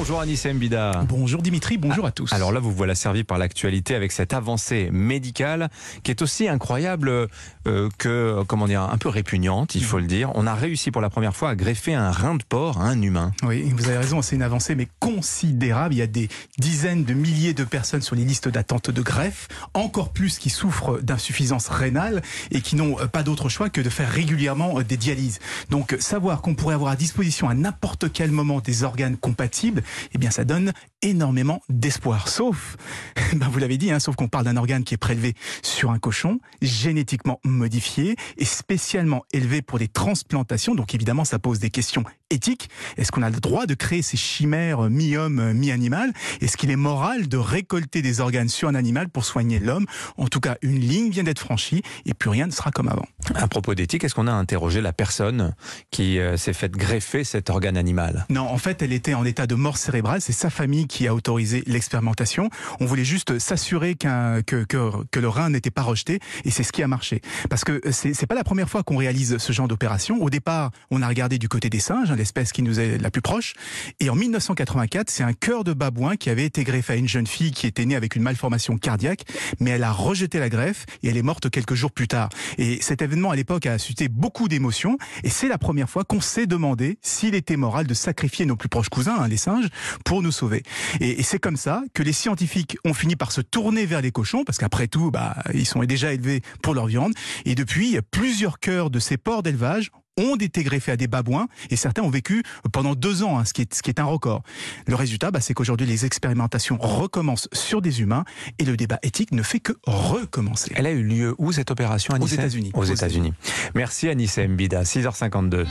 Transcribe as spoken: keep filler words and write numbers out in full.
Bonjour Anissa Mbida. Bonjour Dimitri, bonjour ah, à tous. Alors là, vous voilà servi par l'actualité avec cette avancée médicale qui est aussi incroyable euh, que, comment dire, un peu répugnante, il faut le dire. On a réussi pour la première fois à greffer un rein de porc à un humain. Oui, vous avez raison, c'est une avancée mais considérable. Il y a des dizaines de milliers de personnes sur les listes d'attente de greffe, encore plus qui souffrent d'insuffisance rénale et qui n'ont pas d'autre choix que de faire régulièrement des dialyses. Donc savoir qu'on pourrait avoir à disposition à n'importe quel moment des organes compatibles, eh bien ça donne énormément d'espoir. Sauf, ben vous l'avez dit, hein, sauf qu'on parle d'un organe qui est prélevé sur un cochon, génétiquement modifié et spécialement élevé pour des transplantations. Donc évidemment, ça pose des questions éthiques. Est-ce qu'on a le droit de créer ces chimères mi-homme, mi-animal? Est-ce qu'il est moral de récolter des organes sur un animal pour soigner l'homme? En tout cas, une ligne vient d'être franchie et plus rien ne sera comme avant. À propos d'éthique, est-ce qu'on a interrogé la personne qui euh, s'est faite greffer cet organe animal? Non, en fait, elle était en état de mort cérébrale. C'est sa famille qui a autorisé l'expérimentation. On voulait juste s'assurer qu'un, que, que, que le rein n'était pas rejeté et c'est ce qui a marché. Parce que c'est, c'est pas la première fois qu'on réalise ce genre d'opération. Au départ, on a regardé du côté des singes, hein, l'espèce qui nous est la plus proche. Et en mille neuf cent quatre-vingt-quatre, c'est un cœur de babouin qui avait été greffé à une jeune fille qui était née avec une malformation cardiaque, mais elle a rejeté la greffe et elle est morte quelques jours plus tard. Et cet événement à l'époque a suscité beaucoup d'émotions et c'est la première fois qu'on s'est demandé s'il était moral de sacrifier nos plus proches cousins, hein, les singes, pour nous sauver. Et, et c'est comme ça que les scientifiques ont fini par se tourner vers les cochons, parce qu'après tout, bah, ils sont déjà élevés pour leur viande. Et depuis, plusieurs cœurs de ces porcs d'élevage ont été greffés à des babouins et certains ont vécu pendant deux ans, hein, ce, qui est, ce qui est un record. Le résultat, bah, c'est qu'aujourd'hui, les expérimentations recommencent sur des humains et le débat éthique ne fait que recommencer. Elle a eu lieu où cette opération, Anissa? Aux États-Unis. Aux États-Unis. Merci Anissa Mbida, six heures cinquante-deux.